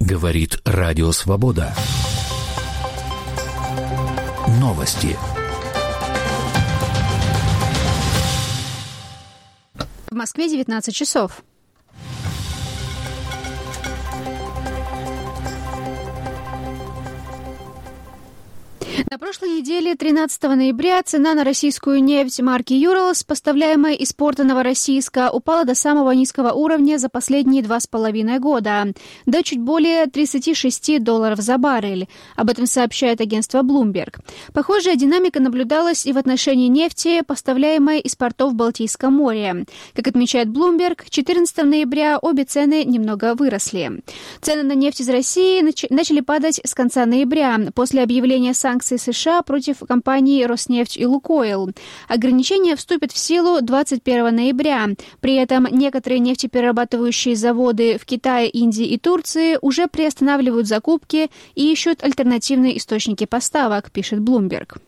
Говорит Радио Свобода. Новости. В Москве 19 часов. На прошлой неделе, 13 ноября, цена на российскую нефть марки «Юралс», поставляемая из порта Новороссийска, упала до самого низкого уровня за последние 2,5 года, до чуть более $36 за баррель. Об этом сообщает агентство Bloomberg. Похожая динамика наблюдалась и в отношении нефти, поставляемой из портов в Балтийском море. Как отмечает Bloomberg, 14 ноября обе цены немного выросли. Цены на нефть из России начали падать с конца ноября, после объявления санкций США против компаний «Роснефть» и «Лукойл». Ограничения вступят в силу 21 ноября. При этом некоторые нефтеперерабатывающие заводы в Китае, Индии и Турции уже приостанавливают закупки и ищут альтернативные источники поставок, пишет Bloomberg.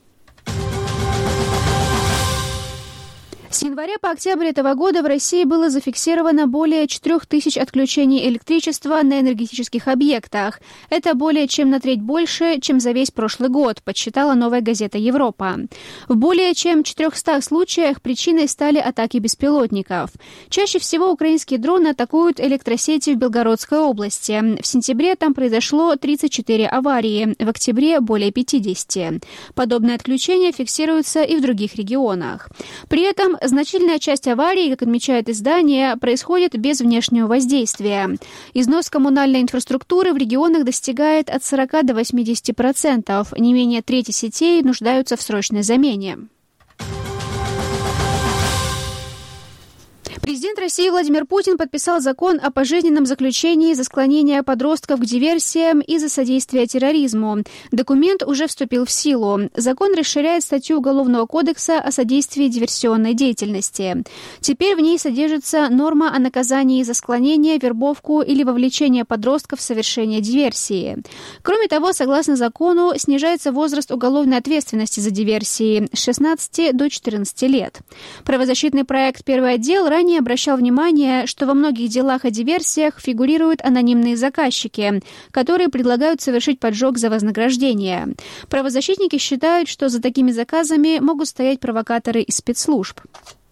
С января по октябрь этого года в России было зафиксировано более 4000 отключений электричества на энергетических объектах. Это более чем на треть больше, чем за весь прошлый год, подсчитала «Новая газета Европа». В более чем 400 случаях причиной стали атаки беспилотников. Чаще всего украинские дроны атакуют электросети в Белгородской области. В сентябре там произошло 34 аварии, в октябре более 50. Подобные отключения фиксируются и в других регионах. При этом значительная часть аварий, как отмечает издание, происходит без внешнего воздействия. Износ коммунальной инфраструктуры в регионах достигает от 40 до 80%. Не менее трети сетей нуждаются в срочной замене. Президент России Владимир Путин подписал закон о пожизненном заключении за склонение подростков к диверсиям и за содействие терроризму. Документ уже вступил в силу. Закон расширяет статью Уголовного кодекса о содействии диверсионной деятельности. Теперь в ней содержится норма о наказании за склонение, вербовку или вовлечение подростков в совершение диверсии. Кроме того, согласно закону, снижается возраст уголовной ответственности за диверсии с 16 до 14 лет. Правозащитный проект «Первый отдел» ранее обращал внимание, что во многих делах о диверсиях фигурируют анонимные заказчики, которые предлагают совершить поджог за вознаграждение. Правозащитники считают, что за такими заказами могут стоять провокаторы из спецслужб.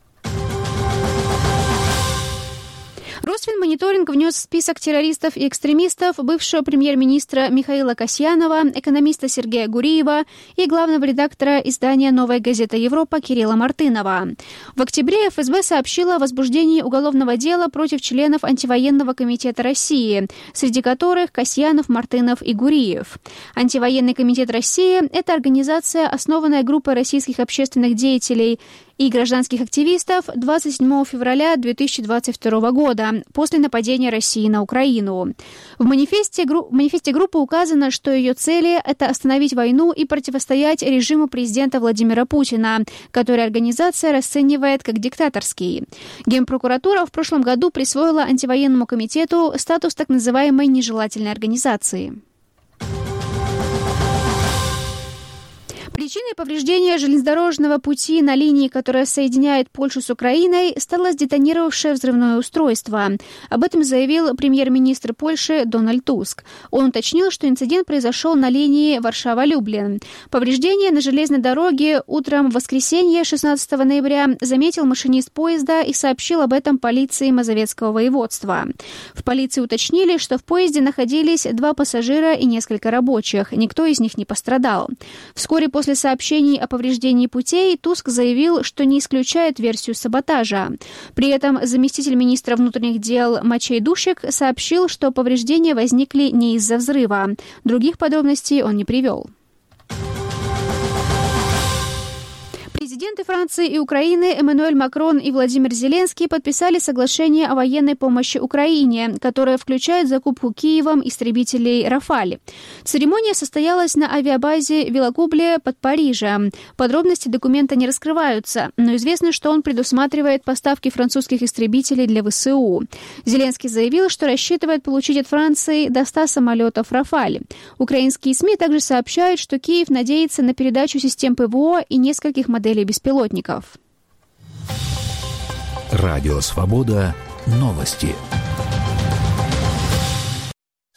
Росфинмониторинг внес в список террористов и экстремистов бывшего премьер-министра Михаила Касьянова, экономиста Сергея Гуриева и главного редактора издания «Новая газета Европа» Кирилла Мартынова. В октябре ФСБ сообщила о возбуждении уголовного дела против членов антивоенного комитета России, среди которых Касьянов, Мартынов и Гуриев. Антивоенный комитет России – это организация, основанная группой российских общественных деятелей и гражданских активистов 27 февраля 2022 года, после нападения России на Украину. В манифесте группы указано, что ее цели – это остановить войну и противостоять режиму президента Владимира Путина, который организация расценивает как диктаторский. Генпрокуратура в прошлом году присвоила антивоенному комитету статус так называемой нежелательной организации. Причиной повреждения железнодорожного пути на линии, которая соединяет Польшу с Украиной, стало сдетонировавшее взрывное устройство. Об этом заявил премьер-министр Польши Дональд Туск. Он уточнил, что инцидент произошел на линии Варшава-Люблин. Повреждение на железной дороге утром в воскресенье 16 ноября заметил машинист поезда и сообщил об этом полиции Мазовецкого воеводства. В полиции уточнили, что в поезде находились 2 пассажира и несколько рабочих. Никто из них не пострадал. Вскоре после сообщений о повреждении путей Туск заявил, что не исключает версию саботажа. При этом заместитель министра внутренних дел Мачей Душек сообщил, что повреждения возникли не из-за взрыва. Других подробностей он не привел. Президенты Франции и Украины Эммануэль Макрон и Владимир Зеленский подписали соглашение о военной помощи Украине, которое включает закупку Киевом истребителей «Рафаль». Церемония состоялась на авиабазе Вилакубле под Парижем. Подробности документа не раскрываются, но известно, что он предусматривает поставки французских истребителей для ВСУ. Зеленский заявил, что рассчитывает получить от Франции до 100 самолетов «Рафаль». Украинские СМИ также сообщают, что Киев надеется на передачу систем ПВО и нескольких моделей беспилотников. Радио Свобода. Новости.